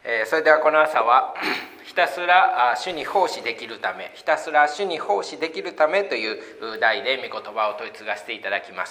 それではこの朝はひたすら主に奉仕できるため、ひたすら主に奉仕できるためという題で御言葉を問い継がせていただきます。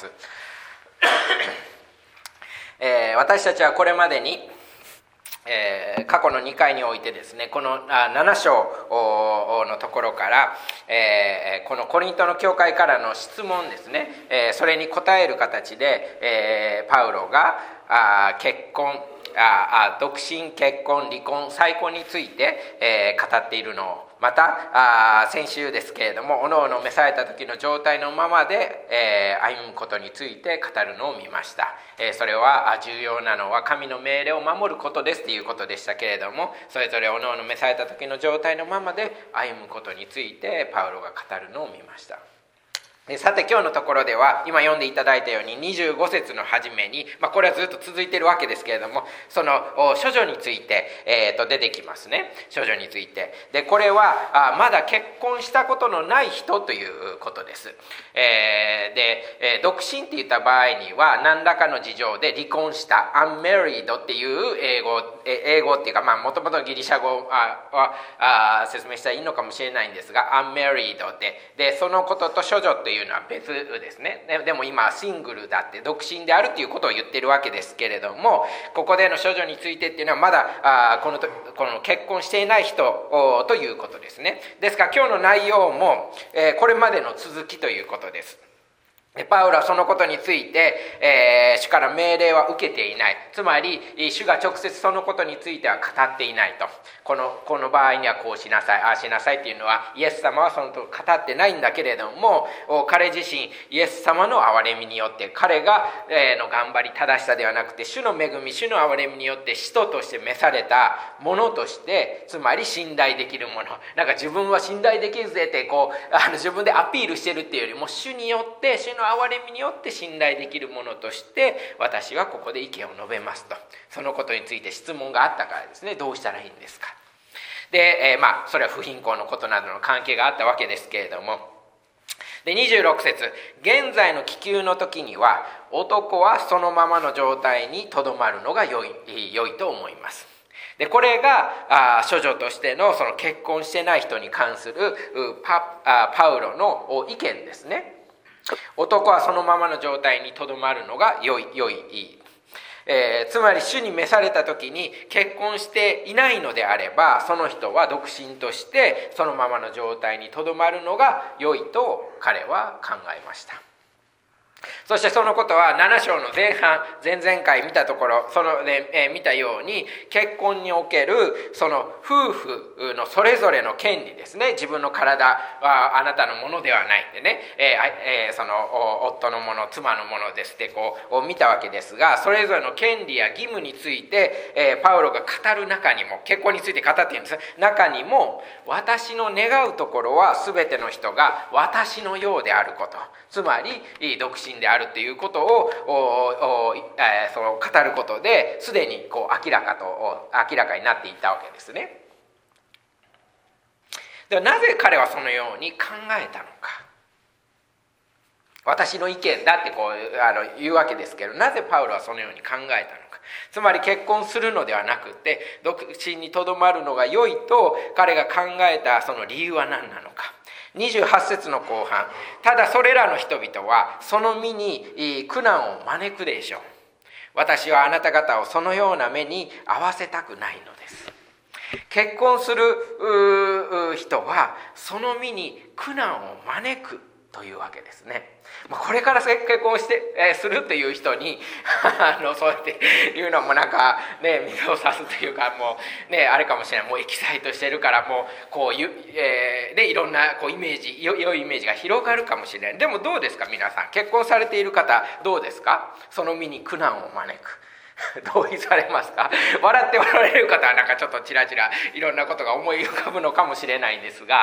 私たちはこれまでに過去の2回においてですね、この7章のところから、このコリントの教会からの質問ですね、それに答える形で、パウロが結婚、独身、結婚、離婚、再婚について、語っているのを、また先週ですけれども、おのおの召された時の状態のままで、歩むことについて語るのを見ました。それは重要なのは神の命令を守ることですということでしたけれども、それぞれおのおの召された時の状態のままで歩むことについてパウロが語るのを見ました。さて今日のところでは今読んでいただいたように25節の初めに、これはずっと続いているわけですけれども、その処女について、出てきますね。処女についてで、これはまだ結婚したことのない人ということです。で、独身って言った場合には何らかの事情で離婚した unmarried っていう英語っていうか、もともとのギリシャ語は説明したらいいのかもしれないんですが、unmarried でそのことと処女っていうのは別ですね。でも今シングルだって独身であるっていうことを言ってるわけですけれども、ここでの処女についてっていうのはまだこの結婚していない人ということですね。ですから今日の内容もこれまでの続きということです。パウロはそのことについて、主から命令は受けていない。つまり主が直接そのことについては語っていないと。この場合にはこうしなさい、ああしなさいっていうのはイエス様はそのことを語ってないんだけれども、彼自身イエス様の憐れみによって、彼がの頑張り正しさではなくて主の恵み、主の憐れみによって使徒として召されたものとして、つまり信頼できるもの、なんか自分は信頼できるぜって自分でアピールしてるっていうよりも、主によって主の憐れみによって信頼できるものとして私はここで意見を述べますと。そのことについて質問があったからですね、どうしたらいいんですか。で、それは不貧困のことなどの関係があったわけですけれども、で26節、現在の気球の時には男はそのままの状態にとどまるのが良いと思います。でこれが処女としてのその結婚してない人に関するパウロの意見ですね。男はそのままの状態にとどまるのが良い、つまり主に召された時に結婚していないのであれば、その人は独身としてそのままの状態にとどまるのが良いと彼は考えました。そしてそのことは7章の前半、前々回見たところ、見たように、結婚におけるその夫婦のそれぞれの権利ですね。自分の体はあなたのものではないんでね、その夫のもの、妻のものですって見たわけですが、それぞれの権利や義務について、パウロが語る中にも、結婚について語っているんです。中にも、私の願うところは全ての人が私のようであること、つまり独身であるということをその語ることですでに明らかになっていったわけですね。ではなぜ彼はそのように考えたのか。私の意見だって言うわけですけど、なぜパウロはそのように考えたのか。つまり結婚するのではなくて独身にとどまるのが良いと彼が考えたその理由は何なのか。28節の後半、ただそれらの人々はその身に苦難を招くでしょう。私はあなた方をそのような目に遭わせたくないのです。結婚する人はその身に苦難を招くというわけですね。これから結婚するという人にそうやって言うのもなんかね、水を差すというか、もうね、あれかもしれない。もうエキサイトしてるからもういろんなイメージ、良いイメージが広がるかもしれない。でもどうですか皆さん、結婚されている方どうですか。その身に苦難を招く同意されますか。笑っておられる方はなんかちょっとちらちらいろんなことが思い浮かぶのかもしれないんですが、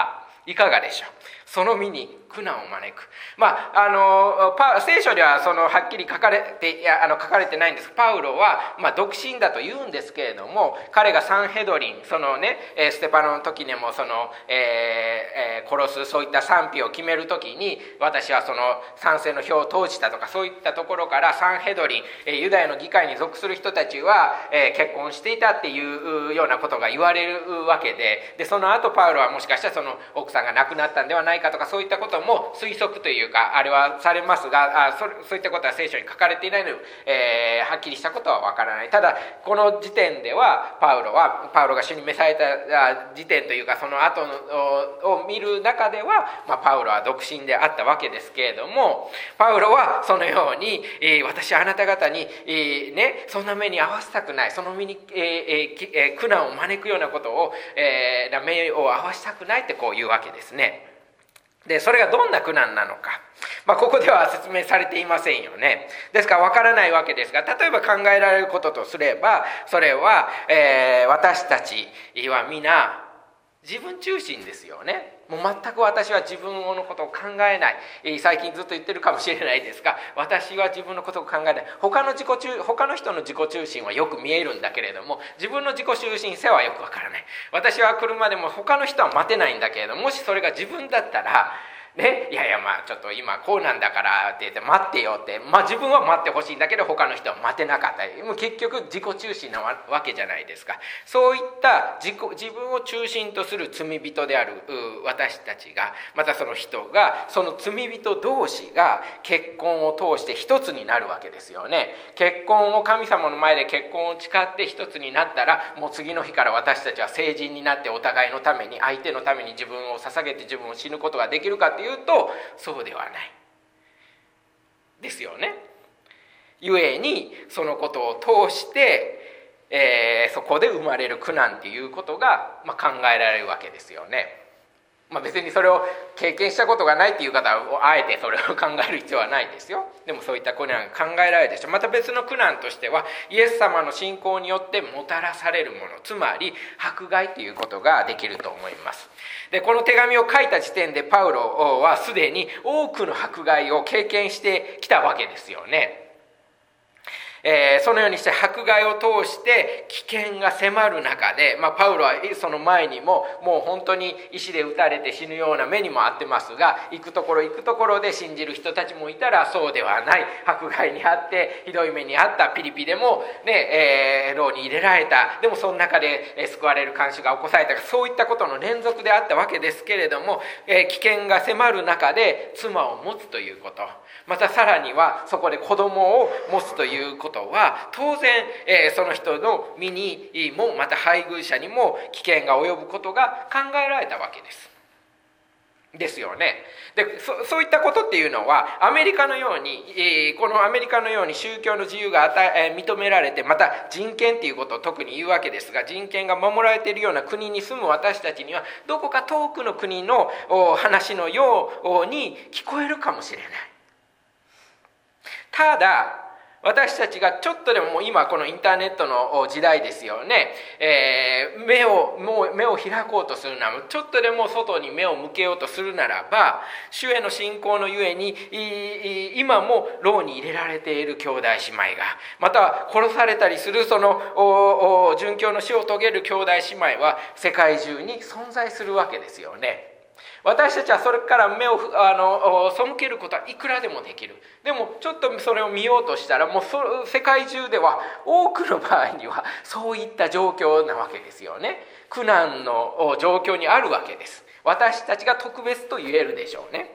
いかがでしょう。その身に苦難を招く。聖書でははっきり書かれてないんです。パウロは、独身だと言うんですけれども、彼がサンヘドリン、ステパノの時にも殺すそういった賛否を決める時に、私は賛成の票を投じたとか、そういったところからサンヘドリン、ユダヤの議会に属する人たちは、結婚していたっていうようなことが言われるわけで、その後パウロはもしかしたら奥さんが亡くなったんではないかとか、そういったことも推測というか、あれはされますが、そういったことは聖書に書かれていないので、はっきりしたことはわからない。ただこの時点ではパウロが主に召された時点というか、その後を見る中では、パウロは独身であったわけですけれども、パウロはそのように、私はあなた方に、そんな目に遭わせたくない、その身に、苦難を招くようなことを、目を合わせたくないってこういうわけですね。でそれがどんな苦難なのか、ここでは説明されていませんよね。ですから分からないわけですが、例えば考えられることとすれば、それは、私たちは皆自分中心ですよね。もう全く私は自分のことを考えない。最近ずっと言ってるかもしれないですが、私は自分のことを考えない。他の人の自己中心はよく見えるんだけれども、自分の自己中心性はよくわからない。私は車でも他の人は待てないんだけれども、もしそれが自分だったらね、いやちょっと今こうなんだからって言って待ってよって、自分は待ってほしいんだけど他の人は待てなかったり、もう結局自己中心なわけじゃないですか。そういった自分を中心とする罪人である私たちが、またその人が、その罪人同士が結婚を通して一つになるわけですよね。結婚を神様の前で結婚を誓って一つになったら、もう次の日から私たちは成人になってお互いのために、相手のために自分を捧げて自分を死ぬことができるかっていうと、そうではないですよね。ゆえにそのことを通して、そこで生まれる苦難っていうことが、考えられるわけですよね。別にそれを経験したことがないっていう方はあえてそれを考える必要はないですよ。でもそういった苦難が考えられるでしょう。また別の苦難としては、イエス様の信仰によってもたらされるもの、つまり迫害ということができると思います。でこの手紙を書いた時点でパウロはすでに多くの迫害を経験してきたわけですよね。そのようにして迫害を通して危険が迫る中で、パウロはその前にももう本当に石で撃たれて死ぬような目にも遭ってますが、行くところで信じる人たちもいたら、そうではない迫害に遭ってひどい目に遭ったピリピでもね、牢に入れられた、でもその中で救われる看守が起こされた、そういったことの連続であったわけですけれども、危険が迫る中で妻を持つということ、またさらにはそこで子供を持つということは、当然、その人の身にもまた配偶者にも危険が及ぶことが考えられたわけですよね。でそういったことっていうのはアメリカのように、このアメリカのように宗教の自由が認められて、また人権っていうことを特に言うわけですが、人権が守られているような国に住む私たちには、どこか遠くの国の話のように聞こえるかもしれない。ただ私たちがちょっとでも、今このインターネットの時代ですよね、目を開こうとするなら、ちょっとでも外に目を向けようとするならば、主への信仰のゆえに今も牢に入れられている兄弟姉妹が、また殺されたりするその殉教の死を遂げる兄弟姉妹は世界中に存在するわけですよね。私たちはそれから目を背けることはいくらでもできる。でもちょっとそれを見ようとしたら、もう世界中では多くの場合にはそういった状況なわけですよね。苦難の状況にあるわけです。私たちが特別と言えるでしょうね。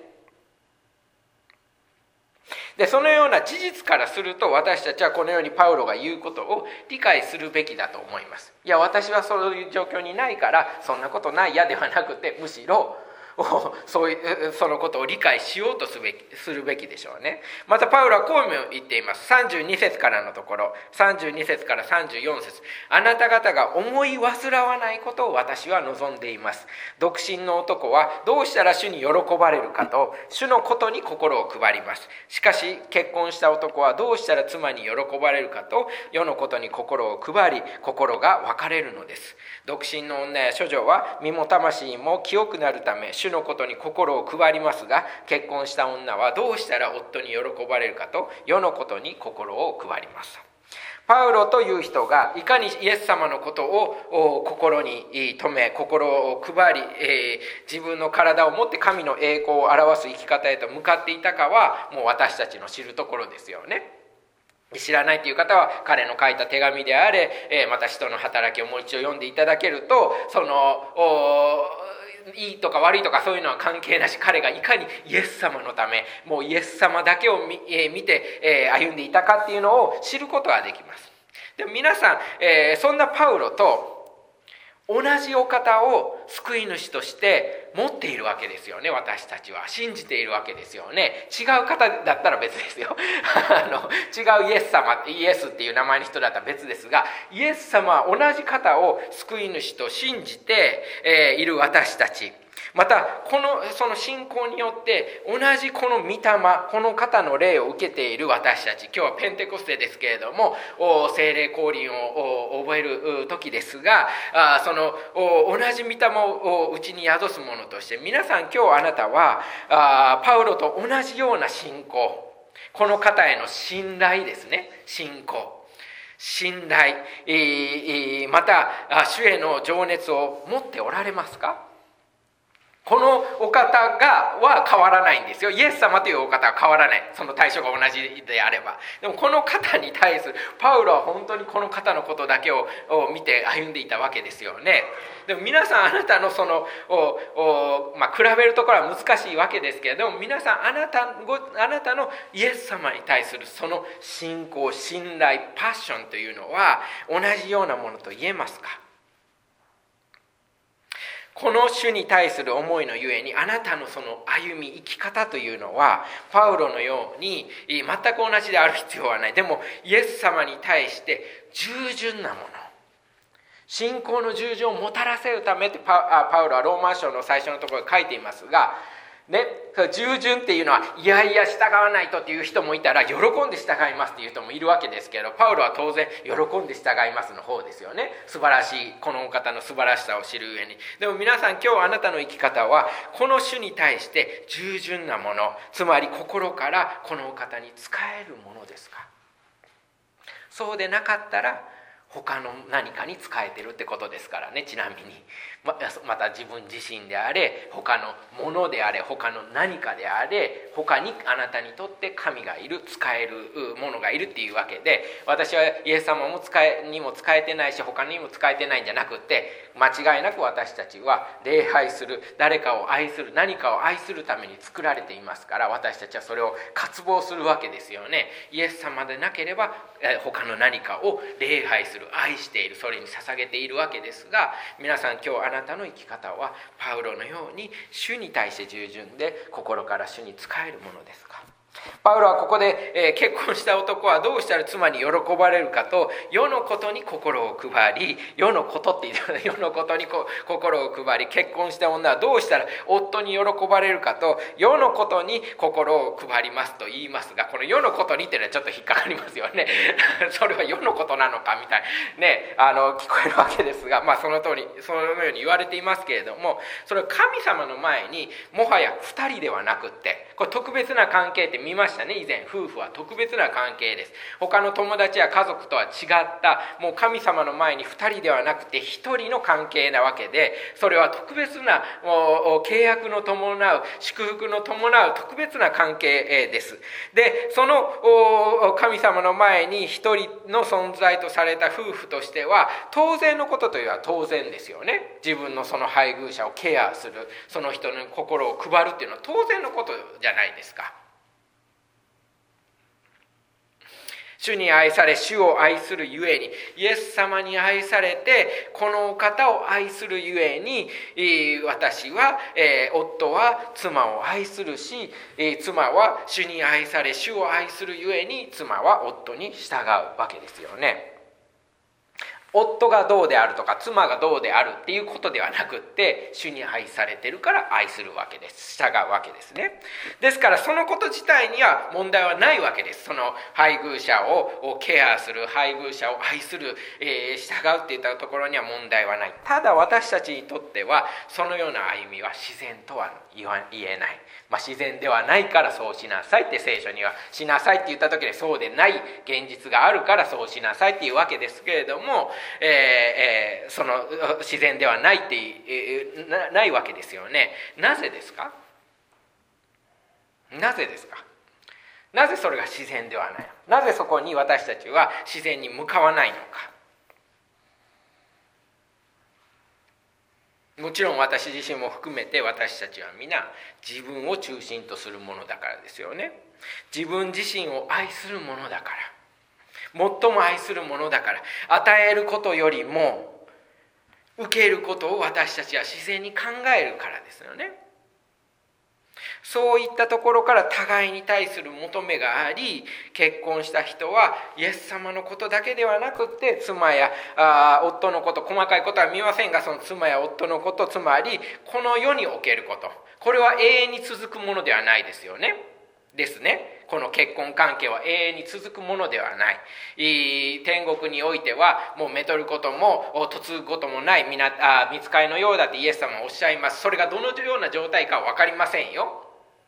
でそのような事実からすると、私たちはこのようにパウロが言うことを理解するべきだと思います。いや、私はそういう状況にないからそんなことないやではなくて、むしろそのことを理解しようとするべきでしょうね。またパウロはこうも言っています。32節からのところ、32節から34節、あなた方が思い煩わないことを私は望んでいます。独身の男はどうしたら主に喜ばれるかと、主のことに心を配ります。しかし結婚した男はどうしたら妻に喜ばれるかと、世のことに心を配り、心が分かれるのです。独身の女や処女は身も魂も清くなるため、主主のことに心を配りますが、結婚した女はどうしたら夫に喜ばれるかと世のことに心を配ります。パウロという人がいかにイエス様のことを心に留め、心を配り、自分の体をもって神の栄光を表す生き方へと向かっていたかは、もう私たちの知るところですよね。知らないという方は彼の書いた手紙であれ、また使徒の働きをもう一度読んでいただけると、そのいいとか悪いとかそういうのは関係なし、彼がいかにイエス様のため、もうイエス様だけを見て歩んでいたかっていうのを知ることができます。でも皆さん、そんなパウロと同じお方を救い主として持っているわけですよね。私たちは信じているわけですよね。違う方だったら別ですよ違うイエス様、イエスっていう名前の人だったら別ですが、イエス様は同じ方を救い主と信じて、いる私たち、またその信仰によって同じこの御霊、この方の霊を受けている私たち、今日はペンテコステですけれども、聖霊降臨を覚える時ですが、その同じ御霊をうちに宿すものとして、皆さん今日あなたはパウロと同じような信仰、この方への信頼ですね。信仰、信頼、また主への情熱を持っておられますか？このお方は変わらないんですよ。イエス様というお方は変わらない。その対象が同じであれば。でもこの方に対する、パウロは本当にこの方のことだけを見て歩んでいたわけですよね。でも皆さん、あなたのその比べるところは難しいわけですけれども、皆さんあなたのイエス様に対するその信仰、信頼、パッションというのは同じようなものと言えますか？この主に対する思いのゆえに、あなたのその歩み、生き方というのはパウロのように全く同じである必要はない。でもイエス様に対して従順なもの、信仰の従順をもたらせるためってパウロはローマ書の最初のところに書いていますがね、従順っていうのは、いやいや従わないとっていう人もいたら、喜んで従いますっていう人もいるわけですけど、パウロは当然喜んで従いますの方ですよね。素晴らしい、このお方の素晴らしさを知る上に。でも皆さん、今日あなたの生き方はこの主に対して従順なもの、つまり心からこのお方に仕えるものですか？そうでなかったら他の何かに仕えてるってことですからね。ちなみにまた自分自身であれ、他のものであれ、他の何かであれ、他にあなたにとって神がいる、使えるものがいるっていうわけで、私はイエス様にも使えてないし、他にも使えてないんじゃなくて、間違いなく私たちは礼拝する、誰かを愛する、何かを愛するために作られていますから、私たちはそれを渇望するわけですよね。イエス様でなければ他の何かを礼拝する、愛している、それに捧げているわけですが、皆さん今日あなたの生き方はパウロのように主に対して従順で、心から主に仕えるものですか？パウロはここで、結婚した男はどうしたら妻に喜ばれるかと、世のことに心を配り、世のことって言って世のことに心を配り、結婚した女はどうしたら夫に喜ばれるかと、世のことに心を配りますと言いますが、この世のことにっていうのはちょっと引っかかりますよねそれは世のことなのかみたいね、聞こえるわけですが、その通り、そのように言われていますけれども、それは神様の前にもはや2人ではなくって、これ特別な関係って見ましたね。以前、夫婦は特別な関係です。他の友達や家族とは違った、もう神様の前に2人ではなくて1人の関係なわけで、それは特別な契約の伴う、祝福の伴う特別な関係です。で、その神様の前に1人の存在とされた夫婦としては、当然のことというのは当然ですよね。自分のその配偶者をケアする、その人の心を配るっていうのは当然のことじゃないですか。主に愛され、主を愛するゆえに、イエス様に愛されて、この方を愛するゆえに、私は、夫は妻を愛するし、妻は主に愛され、主を愛するゆえに、妻は夫に従うわけですよね。 夫がどうであるとか妻がどうであるっていうことではなくって、主に愛されてるから愛するわけです。従うわけですね。ですからそのこと自体には問題はないわけです。その配偶者をケアする、配偶者を愛する、従うっていったところには問題はない。ただ私たちにとってはそのような歩みは自然とは言えない。自然ではないからそうしなさいって聖書には、しなさいって言った時でそうでない現実があるからそうしなさいっていうわけですけれども、その自然ではないってないわけですよね。なぜですか？なぜですか？なぜそれが自然ではないの？なぜそこに私たちは自然に向かわないのか。もちろん私自身も含めて私たちは皆自分を中心とするものだからですよね。自分自身を愛するものだから、最も愛するものだから、与えることよりも受けることを私たちは自然に考えるからですよね。そういったところから互いに対する求めがあり、結婚した人はイエス様のことだけではなくって、妻や夫のこと、細かいことは見ませんが、その妻や夫のこと、つまりこの世におけること、これは永遠に続くものではないですよね。ですね。この結婚関係は永遠に続くものではない。天国においてはもうめとることも嫁ぐこともない、御使いのようだってイエス様はおっしゃいます。それがどのような状態かは分かりませんよ。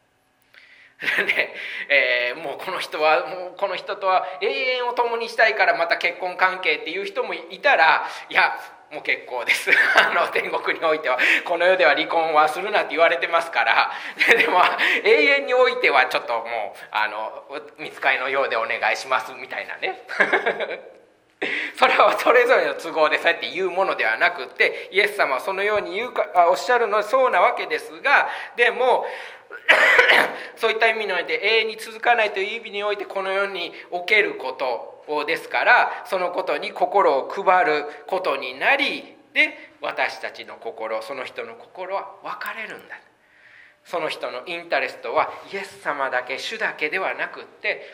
もうこの人とは永遠を共にしたいからまた結婚関係っていう人もいたら、いやもう結構です天国においては、この世では離婚はするなって言われてますからでも永遠においてはちょっともう御使いのようでお願いしますみたいなねそれはそれぞれの都合でそうやって言うものではなくて、イエス様はそのようにおっしゃるのはそうなわけですが、でもそういった意味において永遠に続かないという意味においてこの世におけることですから、そのことに心を配ることになり、で私たちの心、その人の心は分かれるんだ。その人のインタレストはイエス様だけ、主だけではなくって、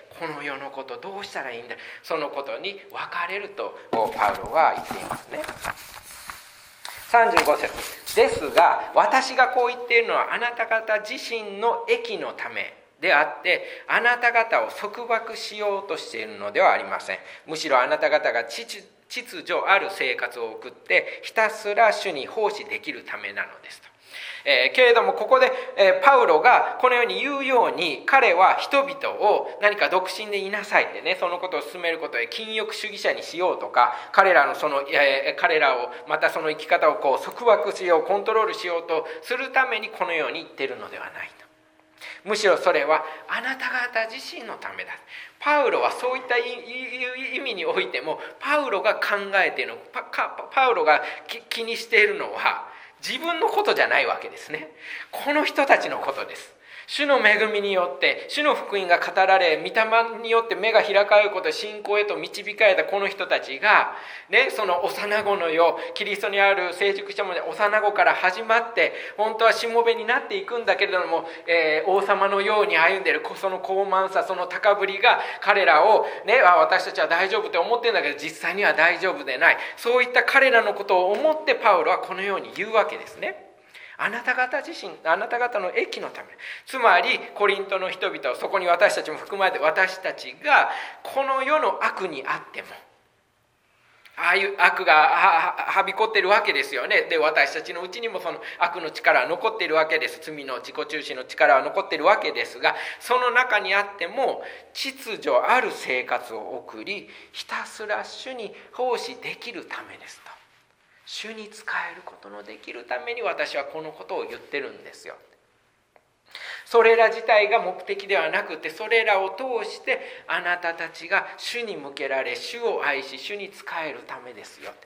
この世のことどうしたらいいんだ、そのことに分かれるとパウロは言っていますね。35節ですが、私がこう言っているのはあなた方自身の益のためであって、あなた方を束縛しようとしているのではありません。むしろあなた方が秩序ある生活を送ってひたすら主に奉仕できるためなのですと。けれどもここで、パウロがこのように言うように、彼は人々を何か独身でいなさいってね、そのことを進めることで禁欲主義者にしようとか、彼らをまたその生き方を束縛しよう、コントロールしようとするためにこのように言っているのではないと。むしろそれはあなた方自身のためだ。パウロはそういった意味においても、パウロが考えているの、パウロが気にしているのは自分のことじゃないわけですね。この人たちのことです。主の恵みによって、主の福音が語られ、御霊によって目が開かれることで信仰へと導かれたこの人たちが、ね、その幼子の世、キリストにある成熟したもので幼子から始まって、本当はしもべになっていくんだけれども、王様のように歩んでいるその高慢さ、その高ぶりが彼らを、ね、私たちは大丈夫って思ってるんだけど、実際には大丈夫でない。そういった彼らのことを思ってパウロはこのように言うわけですね。あなた方自身、あなた方の益のため、つまりコリントの人々を、そこに私たちも含まれて、私たちがこの世の悪にあっても、ああいう悪がはびこっているわけですよね。で、私たちのうちにもその悪の力は残っているわけです。罪の自己中心の力は残っているわけですが、その中にあっても秩序ある生活を送り、ひたすら主に奉仕できるためですと。主に仕えることのできるために私はこのことを言ってるんですよ。それら自体が目的ではなくて、それらを通してあなたたちが主に向けられ、主を愛し、主に仕えるためですよ。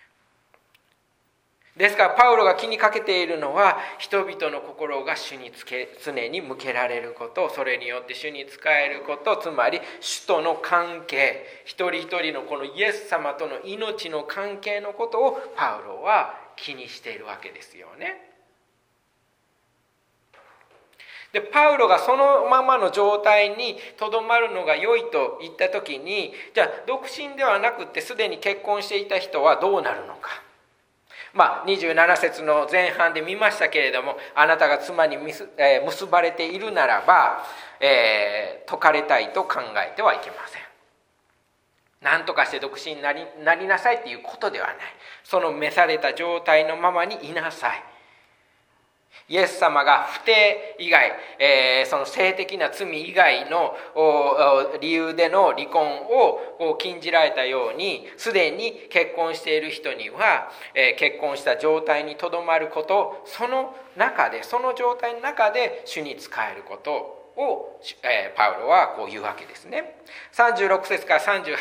ですからパウロが気にかけているのは、人々の心が主に常に向けられること、それによって主に仕えること、つまり主との関係、一人一人のこのイエス様との命の関係のことをパウロは気にしているわけですよね。 でパウロがそのままの状態にとどまるのが良いと言った時に、じゃあ独身ではなくてすでに結婚していた人はどうなるのか。27節の前半で見ましたけれども、あなたが妻に結ばれているならば、解かれたいと考えてはいけません。何とかして独身になりなさいということではない。その召された状態のままにいなさい。イエス様が不貞以外、その性的な罪以外の理由での離婚を禁じられたように、すでに結婚している人には、結婚した状態にとどまること、その状態の中で主に仕えることを、パウロはこう言うわけですね。36節から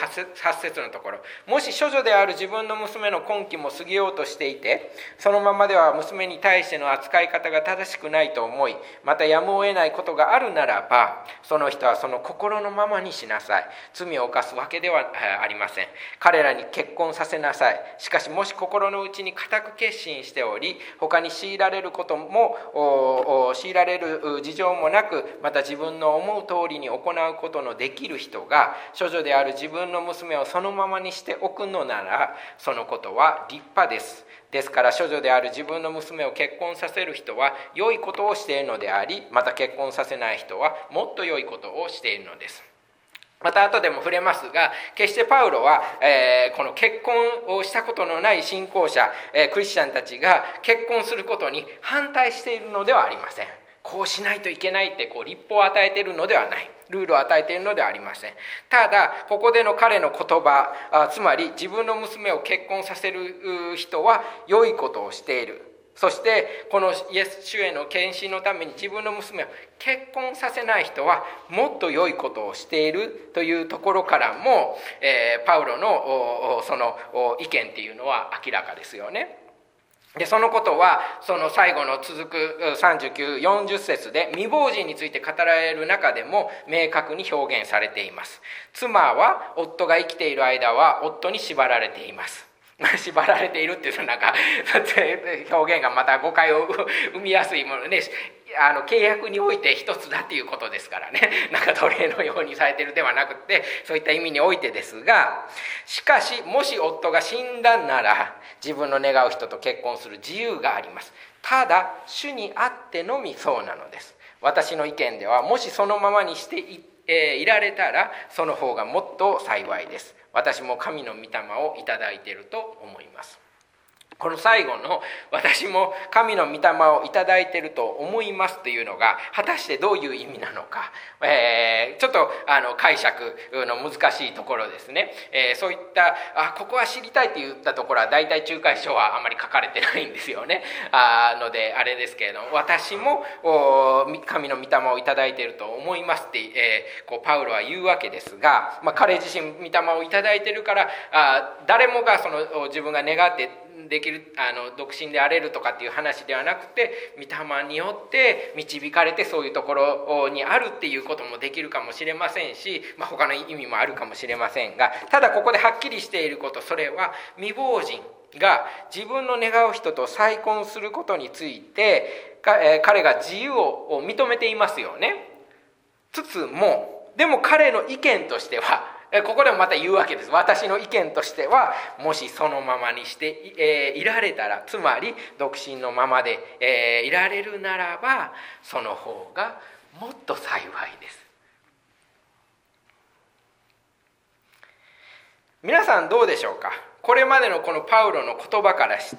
38節のところ、もし処女である自分の娘の婚期も過ぎようとしていて、そのままでは娘に対しての扱い方が正しくないと思い、またやむを得ないことがあるならば、その人はその心のままにしなさい。罪を犯すわけではありません。彼らに結婚させなさい。しかしもし心の内に固く決心しており、他に強いられることも強いられる事情もなく、また自分の思う通りに行うことのできる人が処女である自分の娘をそのままにしておくのなら、そのことは立派です。ですから処女である自分の娘を結婚させる人は良いことをしているのであり、また結婚させない人はもっと良いことをしているのです。また後でも触れますが、決してパウロは、この結婚をしたことのない信仰者、クリスチャンたちが結婚することに反対しているのではありません。こうしないといけないって立法を与えているのではない。ルールを与えているのではありません。ただここでの彼の言葉、つまり自分の娘を結婚させる人は良いことをしている。そしてこのイエス主への献身のために自分の娘を結婚させない人はもっと良いことをしているというところからも、パウロのその意見っていうのは明らかですよね。でそのことはその最後の続く39、40節で未亡人について語られる中でも明確に表現されています。妻は夫が生きている間は夫に縛られています。縛られているっていうのは表現がまた誤解を生みやすいもので、契約において一つだっていうことですからね、奴隷のようにされているではなくて、そういった意味においてですが、しかしもし夫が死んだなら自分の願う人と結婚する自由があります。ただ主にあってのみそうなのです。私の意見では、もしそのままにしていられたらその方がもっと幸いです。私も神の御霊をいただいていると思います。この最後の私も神の御霊をいただいていると思いますというのが果たしてどういう意味なのか、ちょっと解釈の難しいところですね。そういったここは知りたいといったところは大体仲介書はあまり書かれてないんですよね。のであれですけれども、私も神の御霊をいただいていると思いますって、パウロは言うわけですが、彼自身御霊をいただいているから誰もがその自分が願ってできる独身であれるとかっていう話ではなくて、御霊によって導かれてそういうところにあるっていうこともできるかもしれませんし、他の意味もあるかもしれませんが、ただここではっきりしていること、それは未亡人が自分の願う人と再婚することについて彼が自由を認めていますよね。つつもでも彼の意見としてはここでもまた言うわけです。私の意見としては、もしそのままにしていられたら、つまり独身のままでいられるならば、その方がもっと幸いです。皆さんどうでしょうか。これまでのこのパウロの言葉からして、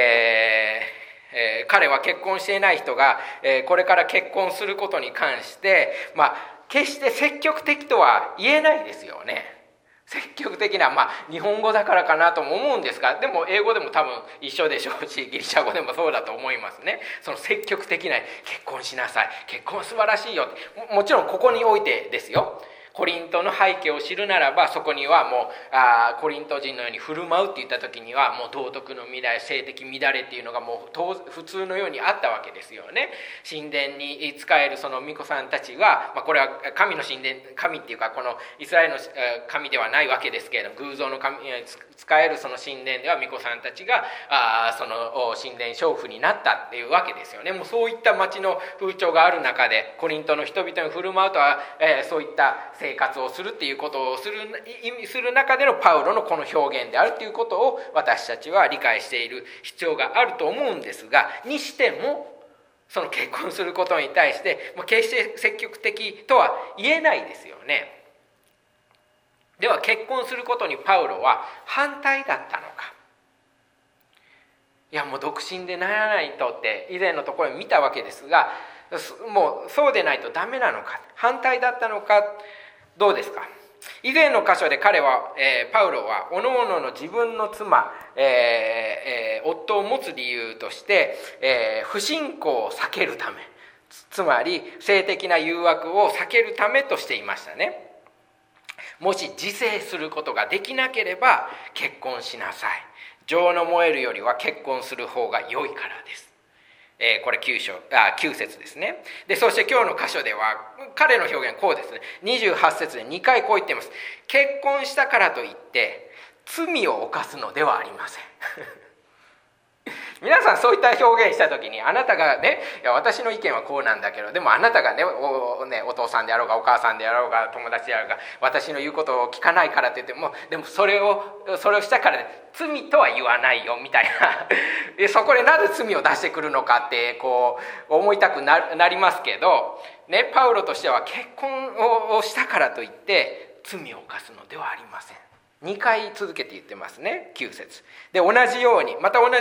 彼は結婚していない人が、これから結婚することに関して決して積極的とは言えないですよね。積極的な日本語だからかなとも思うんですが、でも英語でも多分一緒でしょうし、ギリシャ語でもそうだと思いますね。その積極的な結婚しなさい、結婚素晴らしいよって、もちろんここにおいてですよ。 コリントの背景を知るならば、そこにはもうコリント人のように振る舞うって言った時にはもう道徳の乱れ、性的乱れっていうのがもう普通のようにあったわけですよね。神殿に仕えるその巫女さんたちは、これは神の神殿、神っていうかこのイスラエルの神ではないわけですけれども、偶像の神仕えるその神殿では巫女さんたちがその神殿娼婦になったっていうわけですよね。もうそういった町の風潮がある中で、コリントの人々に振る舞うとは、そういった生活をするっていうことを意味する中でのパウロのこの表現であるということを私たちは理解している必要があると思うんですが、にしてもその結婚することに対して決して積極的とは言えないですよね。では結婚することにパウロは反対だったのか。いやもう独身でならないとって以前のところに見たわけですが、もうそうでないとダメなのか、反対だったのか、どうですか。以前の箇所でパウロはおのおのの自分の妻、夫を持つ理由として、不信仰を避けるため、つまり性的な誘惑を避けるためとしていましたね。もし自制することができなければ結婚しなさい。情の燃えるよりは結婚する方が良いからです。これ9節ですね。でそして今日の箇所では彼の表現こうですね。28節で2回こう言っています。結婚したからといって罪を犯すのではありません。皆さんそういった表現した時に、あなたがね、いや私の意見はこうなんだけど、でもあなたがね、お父さんであろうがお母さんであろうが友達であろうが私の言うことを聞かないからって言っても、でもそれをしたから、ね、罪とは言わないよみたいなそこでなぜ罪を出してくるのかってこう思いたくなりますけど、ね、パウロとしては結婚をしたからといって罪を犯すのではありません。2回続けて言ってますね。9節でまた同じように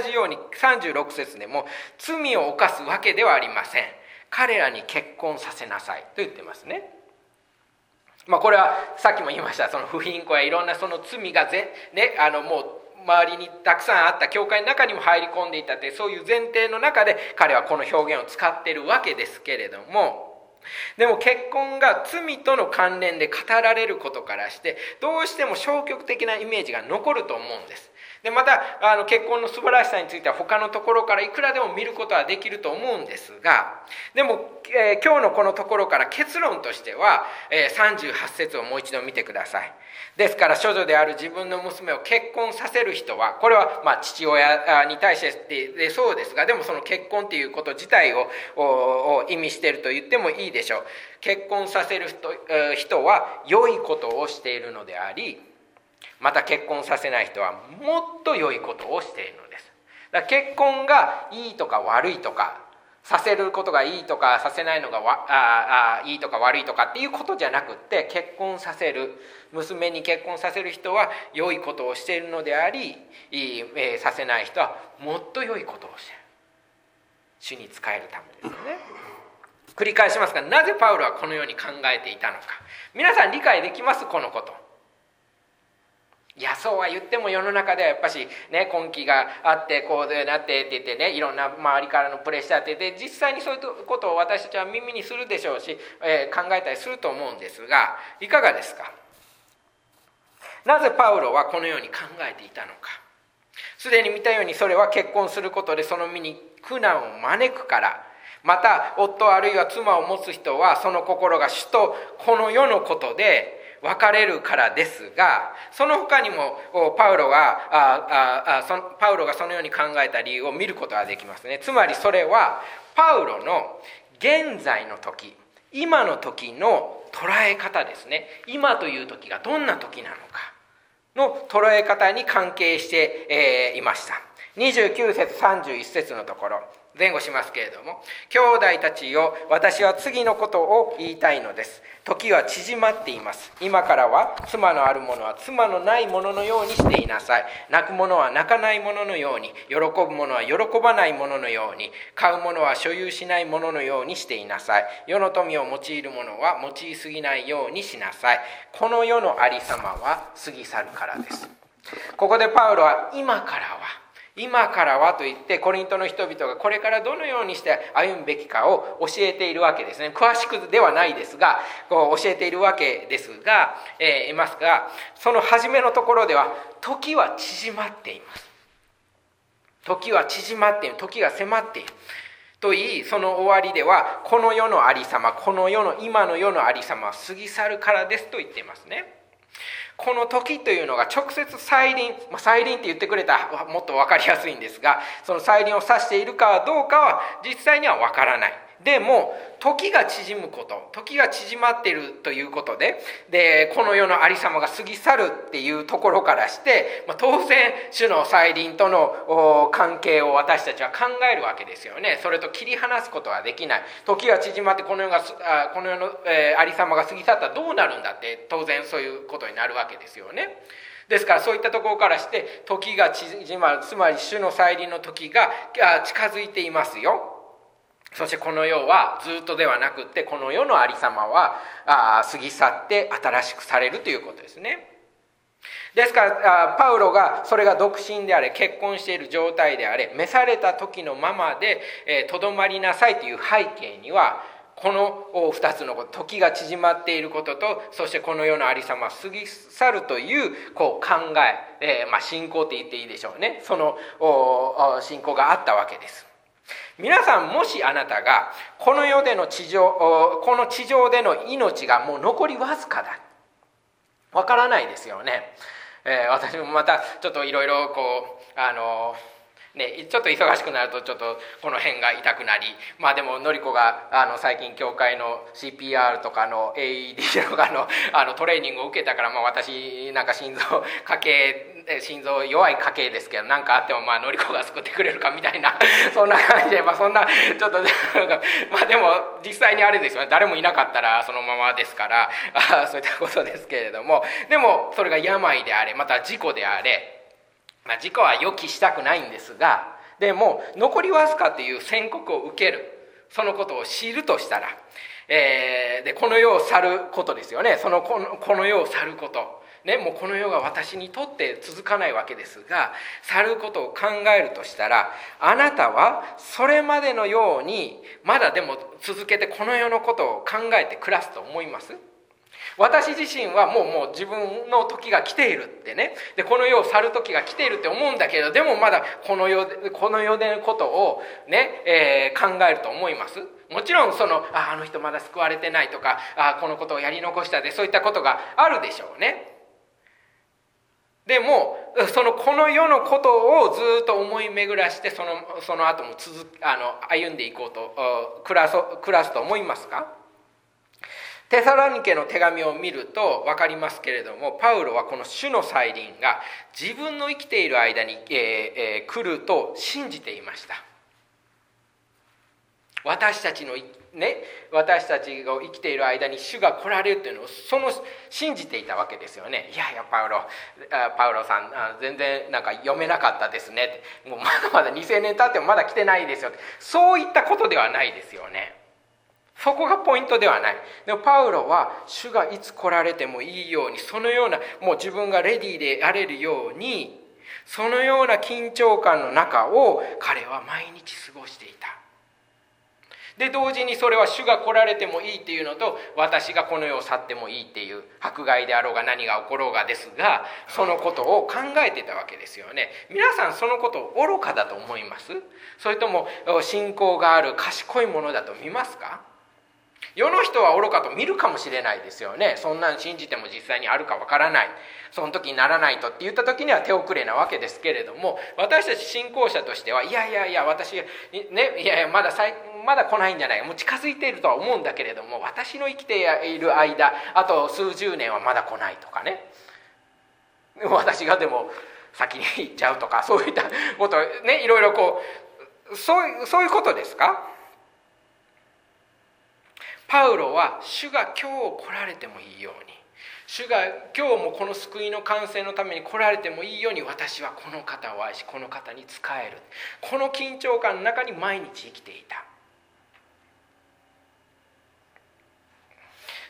36節でも罪を犯すわけではありません。彼らに結婚させなさいと言ってますね。これはさっきも言いました、その不貧困やいろんなその罪がもう周りにたくさんあった教会の中にも入り込んでいたって、そういう前提の中で彼はこの表現を使っているわけですけれども、でも結婚が罪との関連で語られることからしてどうしても消極的なイメージが残ると思うんです。でまた結婚の素晴らしさについては他のところからいくらでも見ることはできると思うんですが、でも、今日のこのところから結論としては、38節をもう一度見てください。ですから処女である自分の娘を結婚させる人は、これは父親に対してそうですが、でもその結婚ということ自体を意味していると言ってもいいでしょう。結婚させる人は良いことをしているのであり、また結婚させない人はもっと良いことをしているのです。だから結婚がいいとか悪いとか、させることがいいとかさせないのがいいとか悪いとかっていうことじゃなくって、結婚させる、娘に結婚させる人は良いことをしているのであり、させない人はもっと良いことをしている。主に仕えるためですよね。繰り返しますが、なぜパウロはこのように考えていたのか、皆さん理解できます？このこと。いやそうは言っても世の中ではやっぱしね、根気があってこうでなってって言ってね、いろんな周りからのプレッシャーって言って、実際にそういうことを私たちは耳にするでしょうし、考えたりすると思うんですが、いかがですか？なぜパウロはこのように考えていたのか。すでに見たように、それは結婚することでその身に苦難を招くから、また夫あるいは妻を持つ人はその心が主とこの世のことで別れるからですが、その他にもパウロがそのように考えた理由を見ることができますね。つまりそれはパウロの現在の時、今の時の捉え方ですね。今という時がどんな時なのかの捉え方に関係していました。29節31節のところ、前後しますけれども、兄弟たちよ、私は次のことを言いたいのです。時は縮まっています。今からは妻のある者は妻のない者のようにしていなさい。泣く者は泣かない者のように、喜ぶ者は喜ばない者のように、買う者は所有しない者のようにしていなさい。世の富を用いる者は用いすぎないようにしなさい。この世のありさまは過ぎ去るからです。ここでパウロは今からは、 今からはといってコリントの人々がこれからどのようにして歩むべきかを教えているわけですね。詳しくではないですが教えているわけですが、いますが、その初めのところでは時は縮まっています。時は縮まっている、時が迫っていると言い、その終わりではこの世のありさま、この世の今の世のありさまは過ぎ去るからですと言っていますね。この時というのが直接再臨、再臨って言ってくれたらもっと分かりやすいんですが、その再臨を指しているかどうかは実際には分からない。でも時が縮むこと、時が縮まっているということで、この世のありさまが過ぎ去るっていうところからして、当然主の再臨との関係を私たちは考えるわけですよね。それと切り離すことはできない。時が縮まってこの世のありさまが過ぎ去ったらどうなるんだって、当然そういうことになるわけですよね。ですからそういったところからして時が縮まる、つまり主の再臨の時が近づいていますよ。そしてこの世はずっとではなくって、この世のありさまは過ぎ去って新しくされるということですね。ですからパウロがそれが独身であれ、結婚している状態であれ、召された時のままでとどまりなさいという背景には、この2つのこと、時が縮まっていることと、そしてこの世のありさまは過ぎ去るという考え、信仰って言っていいでしょうね。その信仰があったわけです。皆さん、もしあなたがこの世でのこの地上での命がもう残りわずかだ、わからないですよね。私もまたちょっといろいろちょっと忙しくなるとちょっとこの辺が痛くなり、でものりこが最近教会の CPR とかの AED とかのトレーニングを受けたから、私なんか心臓弱い家系ですけど、何かあってものりこが救ってくれるかみたいなそんな感じで、そんなちょっとでも実際にあれですよね、誰もいなかったらそのままですからそういったことですけれども、でもそれが病であれ、また事故であれ、事故は予期したくないんですが、でも残りわずかという宣告を受ける、そのことを知るとしたら、でこの世を去ることですよね。この世を去ることね、もうこの世が私にとって続かないわけですが、去ることを考えるとしたら、あなたはそれまでのようにまだでも続けてこの世のことを考えて暮らすと思います？私自身はもう自分の時が来ているってね、でこの世を去る時が来ているって思うんだけど、でもまだこの世でのことをね、考えると思います。もちろんあの人まだ救われてないとか、このことをやり残したで、そういったことがあるでしょうね。でもこの世のことをずっと思い巡らして、その後も歩んでいこうと暮らすと思いますか？テサロニケの手紙を見ると分かりますけれども、パウロはこの主の再臨が自分の生きている間に、来ると信じていました。私たちが生きている間に主が来られるというのを信じていたわけですよね。いやパウロさん全然なんか読めなかったですねって、もうまだまだ2000年経ってもまだ来てないですよって、そういったことではないですよね。そこがポイントではない。でもパウロは主がいつ来られてもいいように、そのようなもう自分がレディーであれるように、そのような緊張感の中を彼は毎日過ごしていた。で同時にそれは主が来られてもいいっていうのと、私がこの世を去ってもいいっていう、迫害であろうが何が起ころうがですが、そのことを考えてたわけですよね。皆さんそのことを愚かだと思います？それとも信仰がある賢いものだと見ますか？世の人は愚かと見るかもしれないですよね。そんなん信じても実際にあるかわからない、その時にならないとって言った時には手遅れなわけですけれども、私たち信仰者としては、私ね、まだ来ないんじゃない、もう近づいているとは思うんだけれども、私の生きている間あと数十年はまだ来ないとかね、私がでも先に行っちゃうとか、そういったことね、いろいろそういうことですか？パウロは主が今日来られてもいいように、主が今日もこの救いの完成のために来られてもいいように、私はこの方を愛しこの方に仕える、この緊張感の中に毎日生きていた。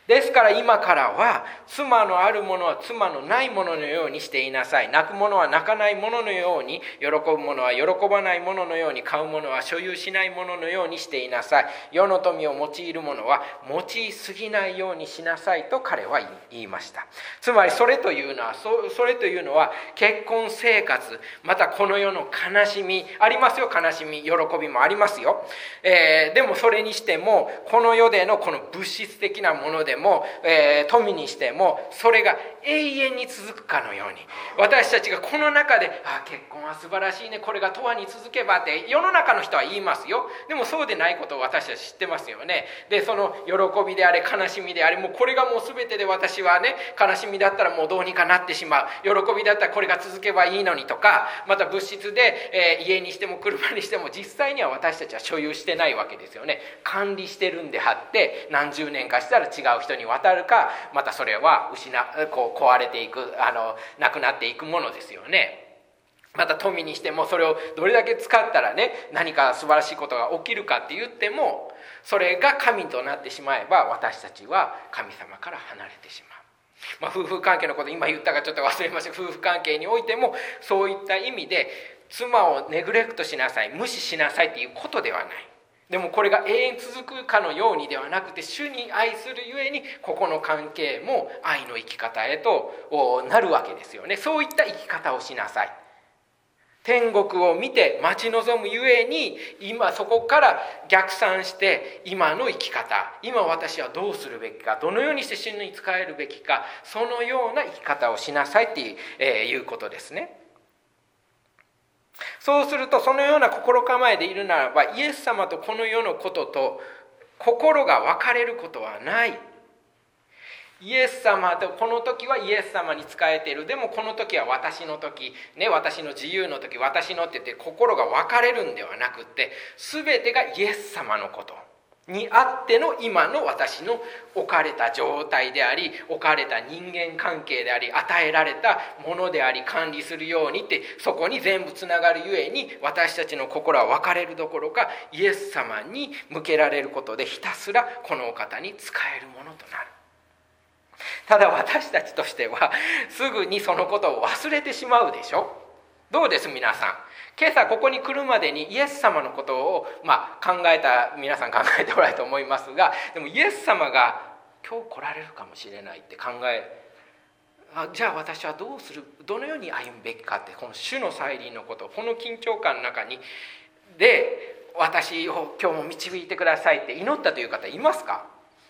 ですから今からは、妻のあるものは妻のないもののようにしていなさい。泣く者は泣かないもののように、喜ぶ者は喜ばないもののように、買う者は所有しないもののようにしていなさい。世の富を用いる者は用いすぎないようにしなさいと彼は言いました。つまりそれというのは結婚生活、またこの世の悲しみありますよ。悲しみ、喜びもありますよ。でもそれにしても、この世でのこの物質的なものでも、富にしても、それが永遠に続くかのように、私たちがこの中で結婚は素晴らしいね、これが永遠に続けばって世の中の人は言いますよ。でもそうでないことを私たち知ってますよね。でその喜びであれ悲しみであれ、もうこれがもう全てで、私はね、悲しみだったらもうどうにかなってしまう、喜びだったらこれが続けばいいのにとか、また物質で、家にしても車にしても実際には私たちは所有してないわけですよね。管理してるんであって、何十年かしたら違う人に渡るか、またそれは壊れていく、なくなっていくものですよね。また富にしても、それをどれだけ使ったらね、何か素晴らしいことが起きるかって言っても、それが神となってしまえば、私たちは神様から離れてしまう。夫婦関係のこと今言ったかちょっと忘れました。夫婦関係においてもそういった意味で、妻をネグレクトしなさい、無視しなさいっていうことではない。でもこれが永遠続くかのようにではなくて、主に愛するゆえに、ここの関係も愛の生き方へとなるわけですよね。そういった生き方をしなさい。天国を見て待ち望むゆえに、今そこから逆算して、今の生き方、今私はどうするべきか、どのようにして主に仕えるべきか、そのような生き方をしなさいっていうことですね。そうすると、そのような心構えでいるならば、イエス様とこの世のことと心が分かれることはない。イエス様と、この時はイエス様に仕えている、でもこの時は私の時、ね、私の自由の時、私のって言って心が分かれるんではなくって、全てがイエス様のことにあっての今の私の置かれた状態であり、置かれた人間関係であり、与えられたものであり、管理するようにって、そこに全部つながるゆえに、私たちの心は分かれるどころか、イエス様に向けられることで、ひたすらこのお方に仕えるものとなる。ただ私たちとしてはすぐにそのことを忘れてしまうでしょ。どうです皆さん。今朝ここに来るまでにイエス様のことを皆さん考えておられると思いますが、でもイエス様が今日来られるかもしれないってじゃあ私はどうする、どのように歩むべきかって、この主の再臨のこと、この緊張感の中で私を今日も導いてくださいって祈ったという方いますか？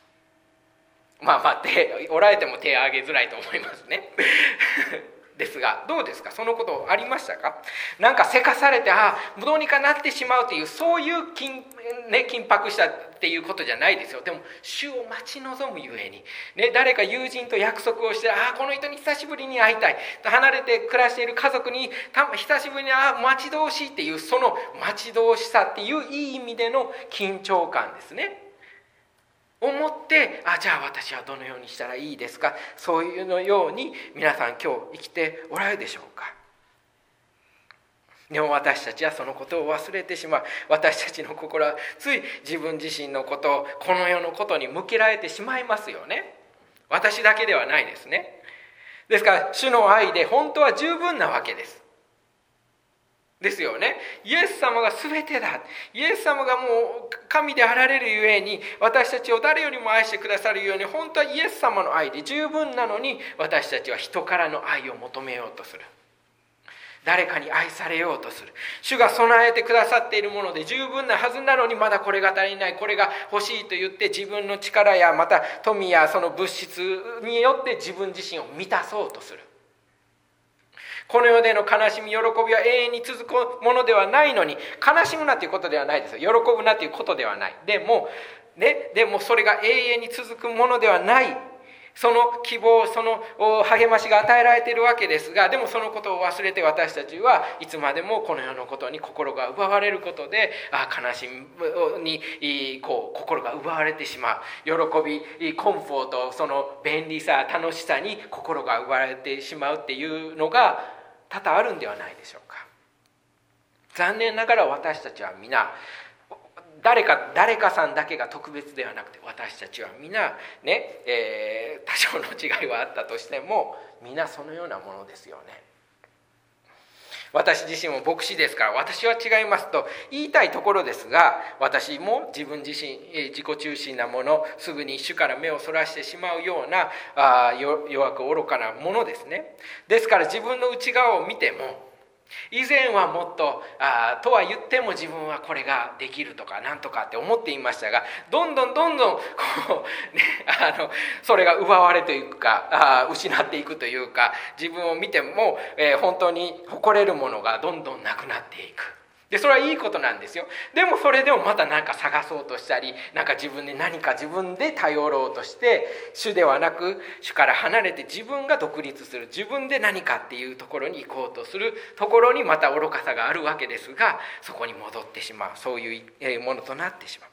おられても手を挙げづらいと思いますねですが、どうですか？そのことありましたか？なんかせかされてどうにかなってしまうという、そういう緊迫したっていうことじゃないですよ。でも主を待ち望むゆえに、誰か友人と約束をして、この人に久しぶりに会いたい、離れて暮らしている家族に久しぶりに待ち遠しいっていう、その待ち遠しさっていういい意味での緊張感ですね。思って、じゃあ私はどのようにしたらいいですか？そういうのように皆さん今日生きておられるでしょうか？でも私たちはそのことを忘れてしまう。私たちの心はつい自分自身のこと、この世のことに向けられてしまいますよね。私だけではないですね。ですから主の愛で本当は十分なわけですよね。イエス様が全てだ。イエス様がもう神であられるゆえに、私たちを誰よりも愛してくださるように、本当はイエス様の愛で十分なのに、私たちは人からの愛を求めようとする。誰かに愛されようとする。主が備えてくださっているもので十分なはずなのに、まだこれが足りない、これが欲しいと言って、自分の力やまた富やその物質によって自分自身を満たそうとする。この世での悲しみ、喜びは永遠に続くものではないのに、悲しむなということではないですよ。喜ぶなということではない。でもそれが永遠に続くものではない。その希望、その励ましが与えられているわけですが、でもそのことを忘れて、私たちはいつまでもこの世のことに心が奪われることで、悲しみに心が奪われてしまう。喜び、コンフォート、その便利さ、楽しさに心が奪われてしまうっていうのが多々あるんではないでしょうか。残念ながら私たちは皆誰かさんだけが特別ではなくて、私たちは皆ね、多少の違いはあったとしても皆そのようなものですよね。私自身も牧師ですから私は違いますと言いたいところですが、私も自分自身自己中心なもの、すぐに主から目をそらしてしまうような弱く愚かなものですね。ですから自分の内側を見ても、以前はもっととは言っても自分はこれができるとかなんとかって思っていましたが、どんどんこう、ね、それが奪われというか失っていくというか、自分を見ても、本当に誇れるものがどんどんなくなっていく。でそれはいいことなんですよ。でもそれでもまた何か探そうとしたり、自分で頼ろうとして、主ではなく主から離れて自分が独立する、自分で何かっていうところに行こうとするところにまた愚かさがあるわけですが、そこに戻ってしまう、そういうものとなってしまう。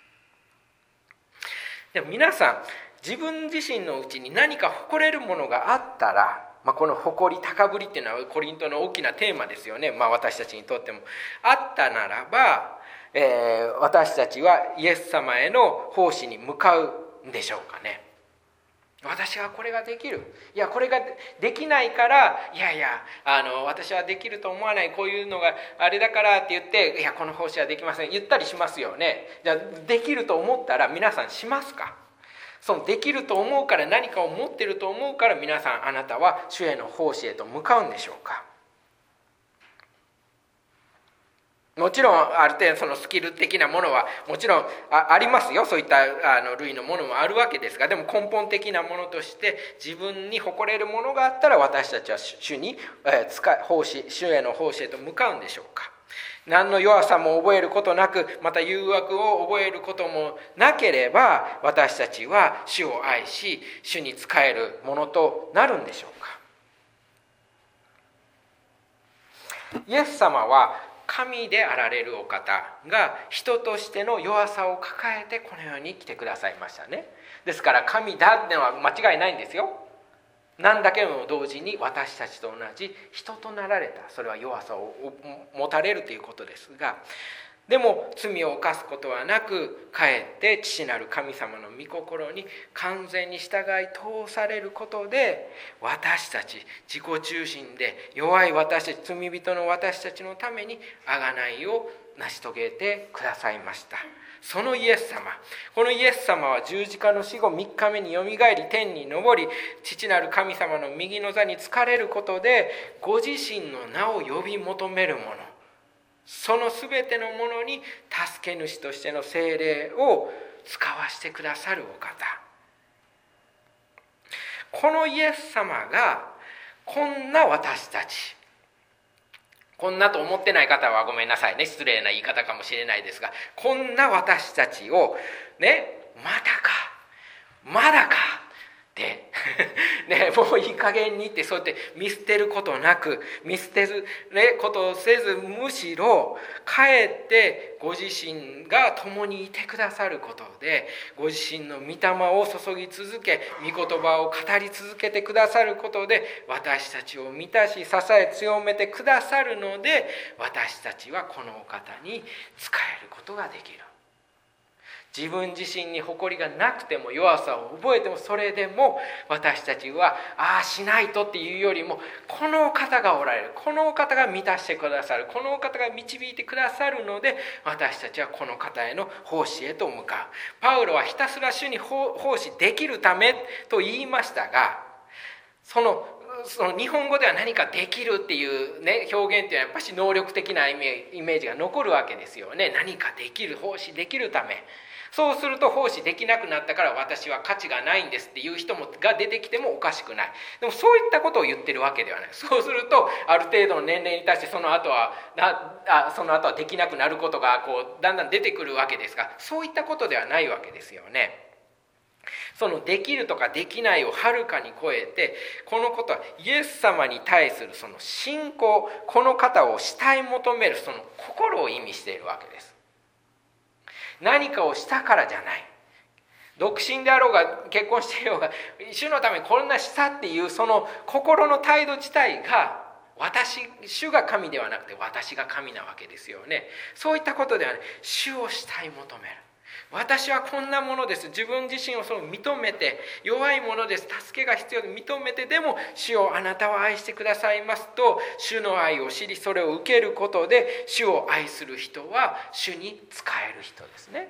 でも皆さん、自分自身のうちに何か誇れるものがあったら、この誇り高ぶりっていうのはコリントの大きなテーマですよね。私たちにとってもあったならば、私たちはイエス様への奉仕に向かうんでしょうかね。私はこれができる、いやこれができないから、私はできると思わない、こういうのがあれだからって言って、いやこの奉仕はできません言ったりしますよね。じゃあできると思ったら皆さんしますか？そのできると思うから、何かを持ってると思うから、皆さんあなたは主への奉仕へと向かうんでしょうか？もちろんある程度そのスキル的なものはもちろんありますよ。そういった類のものもあるわけですが、でも根本的なものとして自分に誇れるものがあったら、私たちは主への奉仕へと向かうんでしょうか？何の弱さも覚えることなく、また誘惑を覚えることもなければ、私たちは主を愛し主に仕えるものとなるんでしょうか？イエス様は神であられるお方が人としての弱さを抱えてこの世に来てくださいましたね。ですから神だってのは間違いないんですよ。なんだけども同時に私たちと同じ人となられた、それは弱さを持たれるということですが、でも罪を犯すことはなく、かえって父なる神様の御心に完全に従い通されることで、私たち自己中心で弱い私たち、罪人の私たちのために贖いを成し遂げてくださいました。そのイエス様、このイエス様は十字架の死後3日目によみがえり天に昇り、父なる神様の右の座に就かれることで、ご自身の名を呼び求める者、そのすべてのものに助け主としての聖霊を使わしてくださるお方、このイエス様がこんな私たち、こんなと思ってない方はごめんなさいね、失礼な言い方かもしれないですが、こんな私たちをね、まだかってね、もういい加減にって、そうやって見捨てることなく、見捨てることをせず、むしろかえってご自身が共にいてくださることで、ご自身の御霊を注ぎ続け、御言葉を語り続けてくださることで、私たちを満たし支え強めてくださるので、私たちはこのお方に仕えることができる。自分自身に誇りがなくても、弱さを覚えても、それでも私たちはしないとっていうよりも、このお方がおられる、このお方が満たしてくださる、このお方が導いてくださるので、私たちはこの方への奉仕へと向かう。パウロはひたすら主に奉仕できるためと言いましたが、その日本語では何かできるっていうね、表現っていうのはやっぱり能力的なイメージが残るわけですよね。何かできる、奉仕できるため。そうすると奉仕できなくなったから私は価値がないんですっていう人が出てきてもおかしくない。でもそういったことを言ってるわけではない。そうするとある程度の年齢に対してその後はできなくなることがだんだん出てくるわけですが、そういったことではないわけですよね。そのできるとかできないをはるかに超えて、このことはイエス様に対するその信仰、この方を慕い求めるその心を意味しているわけです。何かをしたからじゃない。独身であろうが結婚していようが、主のためにこんなしたっていうその心の態度自体が主が神ではなくて私が神なわけですよね。そういったことではね、主を慕い求める。私はこんなものです。自分自身を認めて、弱いものです、助けが必要で認めて、でも主をあなたを愛してくださいますと、主の愛を知り、それを受けることで、主を愛する人は主に仕える人ですね。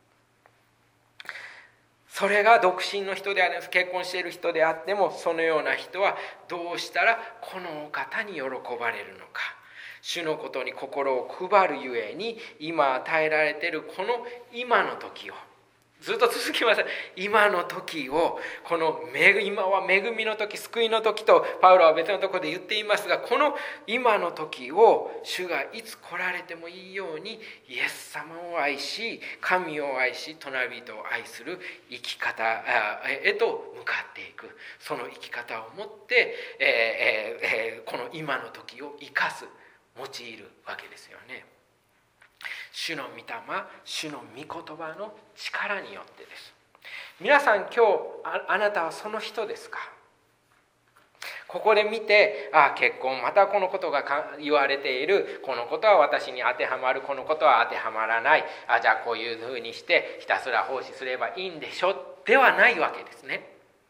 それが独身の人であります、結婚している人であっても、そのような人はどうしたらこのお方に喜ばれるのか。主のことに心を配るゆえに、今与えられているこの今の時を、ずっと続きます。今の時を、この今は恵みの時、救いの時とパウロは別のところで言っていますが、この今の時を主がいつ来られてもいいように、イエス様を愛し、神を愛し、隣人を愛する生き方へと向かっていく。その生き方をもって、この今の時を生かす、用いるわけですよね。主の御霊、主の御言葉の力によってです。皆さん、今日 あなたはその人ですか？ここで見て、結婚、またこのことが言われている、このことは私に当てはまる、このことは当てはまらない、じゃあこういうふうにしてひたすら奉仕すればいいんでしょではないわけですね。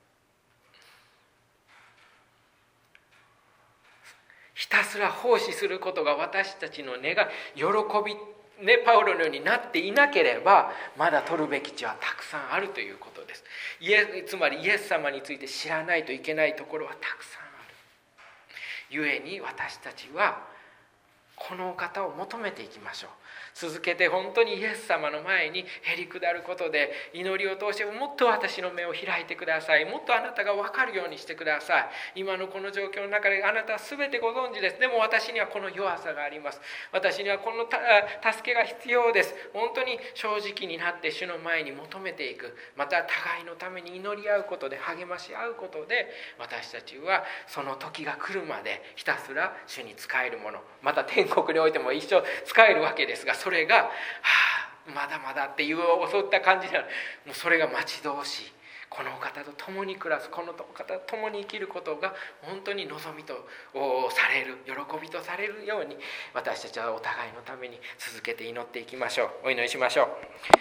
ひたすら奉仕することが私たちの願い、喜び、パウロのようになっていなければ、まだ取るべき地はたくさんあるということです。つまりイエス様について知らないといけないところはたくさんある。ゆえに私たちはこのお方を求めていきましょう。続けて本当にイエス様の前にへり下ることで、祈りを通してもっと私の目を開いてください。もっとあなたが分かるようにしてください。今のこの状況の中であなたは全てご存知です。でも私にはこの弱さがあります。私にはこの助けが必要です。本当に正直になって主の前に求めていく。また互いのために祈り合うことで、励まし合うことで、私たちはその時が来るまでひたすら主に仕えるもの、また天国においても一生仕えるわけですが、それがまだまだっていう襲った感じでは、もうそれが待ち遠しい。このお方と共に暮らす、このお方と共に生きることが本当に望みとされる、喜びとされるように、私たちはお互いのために続けて祈っていきましょう。お祈りしましょう。